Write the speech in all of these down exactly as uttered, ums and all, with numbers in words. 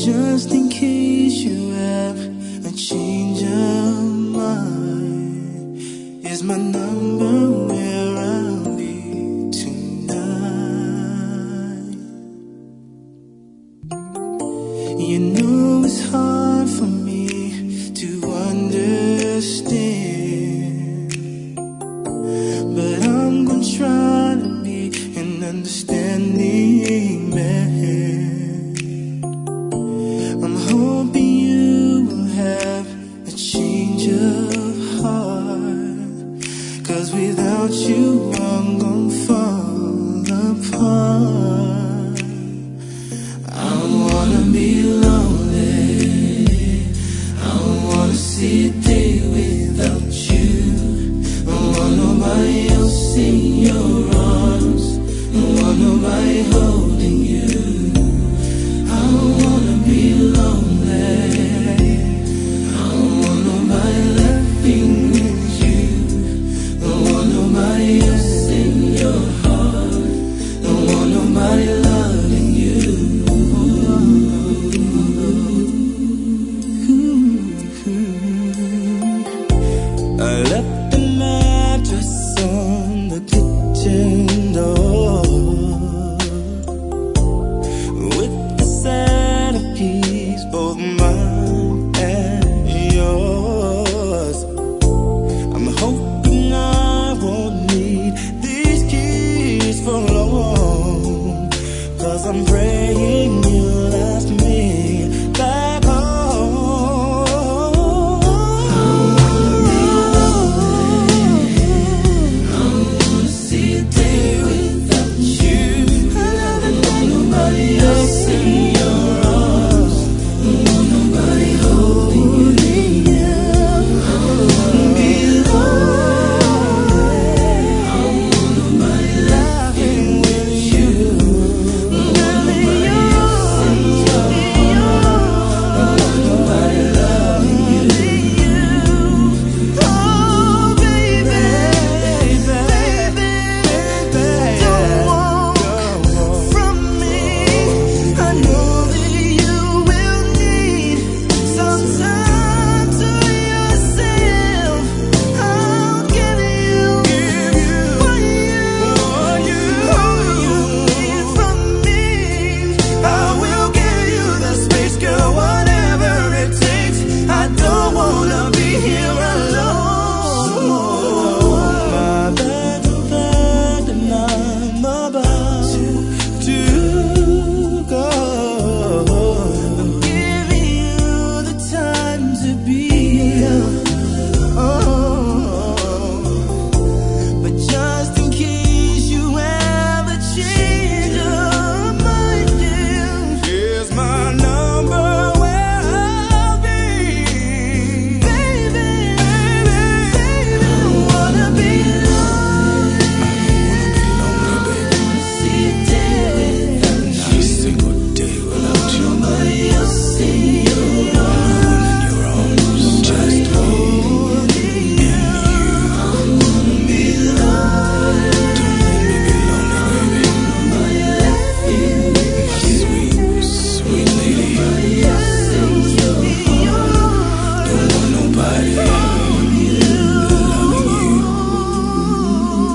just in case you have a change of mind, is my number where I'll be tonight. You know it's hard for me to understand, but I'm gonna try to be an understanding man. I'm hoping you will have a change of heart, 'cause without you I'm gonna fall apart. I don't wanna be lonely, I don't wanna see a day without you. I don't want nobody else in your arms, I don't want nobody holding you. I don't wanna be lonely, I don't want nobody laughing with you. I don't want nobody else in your heart, I don't want nobody loving you. I left the mattress on the kitchen door with the centerpiece, both mine and yours. I'm hoping I won't need these keys for long, 'cause I'm praying you'll ask me back home.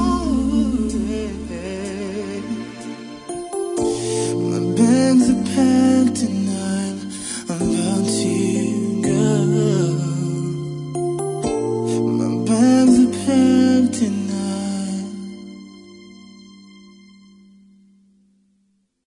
Bags are packed